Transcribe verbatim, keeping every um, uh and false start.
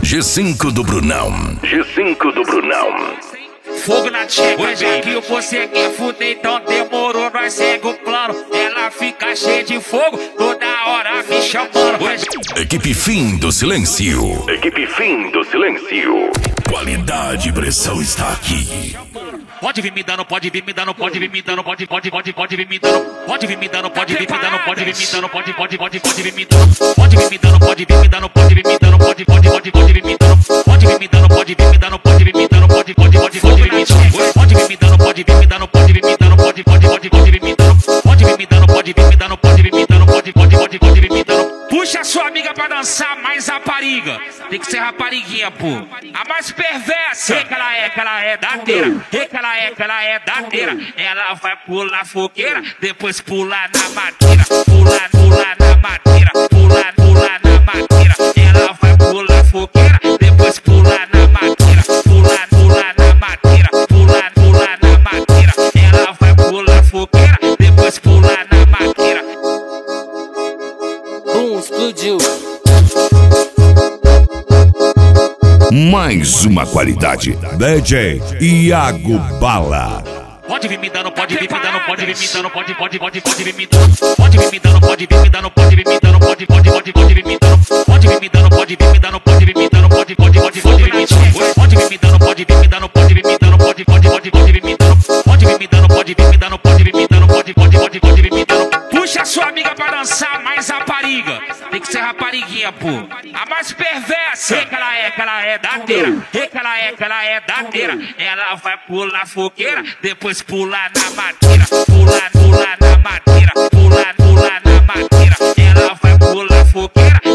G cinco do Brunão. G cinco do Brunão. Fogo na tcheca, já que você quer fuder, então demorou, nós segue o plano. Ela fica cheia de fogo, toda hora me chamando. Equipe Fim do Silêncio. Equipe Fim do Silêncio. Qualidade e pressão está aqui. Pode vir me dando, pode vir me dando, pode vir me dando, pode, pode, pode, pode vir me dando, pode vir me dando, pode vir me dando, pode vir me dando, pode, pode, pode, pode vir me dando, pode vir me dando, pode vir me dando, pode vir me dando, pode, pode, pode, pode vir me dando, pode vir me dando, pode vir me dando, pode vir me dando, pode, pode, pode, pode vir me dando, pode vir me dando, pode vir me dando, pode vir me dando, pode, pode, pode, pode vir me dando, pode vir me dando, pode vir me dando, pode vir me dando, pode, pode, pode, pode vir me dando. Puxa a sua amiga pra dançar mais rapariga. Tem que ser rapariguinha, pô. A mais perversa. Que ela é, que ela é dateira. Que ela é, que ela é dateira. Ela vai pular fogueira, depois pular na madeira. Pular, pular na madeira. Pular, pular na madeira. Ela vai pular fogueira, depois pular na madeira. Pular, pular na madeira. Pular, pular na madeira. Ela vai pular fogueira, depois pular na madeira. Bum, explodiu. Mais uma qualidade. D J Iago Bala. Pode vir me dando, pode vir me dando, pode vir me dando, pode, pode, pode, pode vir me dando, pode vir me dando, pode vir me dando, pode vir me dando, pode, pode, pode, pode vir me dando, pode vir me dando, pode vir me dando, pode vir me dando, pode, pode, pode, pode vir me dando, pode vir me dando, pode vir me dando, pode vir me dando, pode, pode, pode, pode vir me dando, pode vir me dando, pode vir me dando, pode vir me dando, pode, pode, pode, pode vir me dando. Puxa a sua amiga pra dançar mais rapariga. Tem que ser rapariguinha, pô. A mais perversa. Que ela é, que ela é dateira. Que ela é, que ela é dateira. Ela vai pular fogueira, depois pular na madeira. Pular, pular na madeira. Pular, pular na madeira. Ela vai pular fogueira,